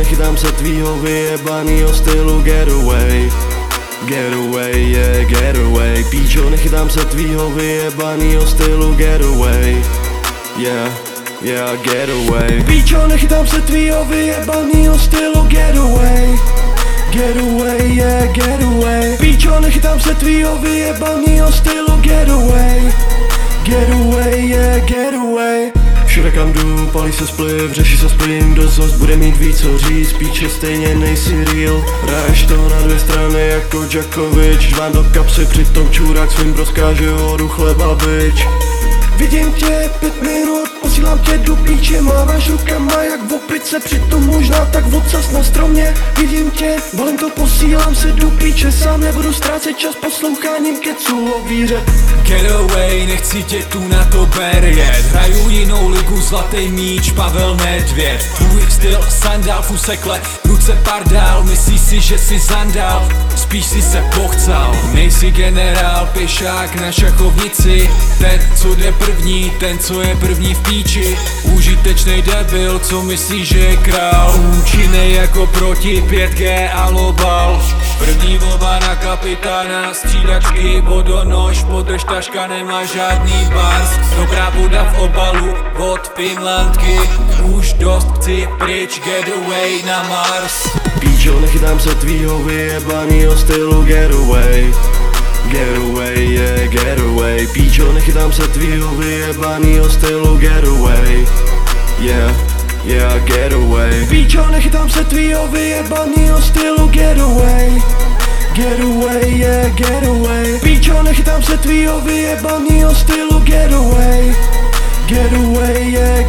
nechytám se tvýho vyjebanýho stylu get away. Get away, yeah, get away. Píčo, nechytám se tvýho vyjebanýho stylu get away. Yeah, yeah, get away. Píčo, nechytám se tvýho vyjebanýho stylu get away. Get away, yeah, get away. Píčo, nechytám se tvýho vyjebanýho stylu get away. Get away, yeah, get away. Všude kam jdu, palí se spliv, řeší se splím, dost zas bude mít víc co říct, píče stejně nejsi real. Hraješ to na dvě strany jako Djokovic, žván do kapsy, přitom čurák svým rozkáže hodu chleba bič. Vidím tě 5 minut, posílám tě do píče, máváš rukama jak v opice, přitom možná tak odsaz na stromě. Vidím tě, balím to, posílám se do píče, sám nebudu ztrácet čas posloucháním keců o víře. Get away, nechci tě tu na to berjet. Hraju jinou ligu, zlatý míč, Pavel Nedvěd. Tvůj styl, sandál, fusekle, ruce pardál. Myslíš si, že jsi zandál, spíš si se pochcal. Nejsi generál, pěšák na šachovnici. Ten, co jde první, ten, co je první v píči. Užitečnej debil, co myslí, že je král. Účinnej jako proti 5G a lobal. První volba na kapitána, střídačky, vodonož, podrž taška, nemá žádný bars. Dobrá voda v obalu od Finlandky. Už dost, chci pryč, get away na Mars. Píčo, nechytám se tvýho vyjebanýho stylu get away. Get away, yeah, get away. Píčo, nechytám se tvýho vyjebanýho stylu get away. Yeah, yeah, get away. Píčo, nechytám se tvýho vyjebanýho stylu get away. Get away, yeah, get away. Píčo, nechytám se tvýho vyjebanýho stylu get away. Get away, yeah,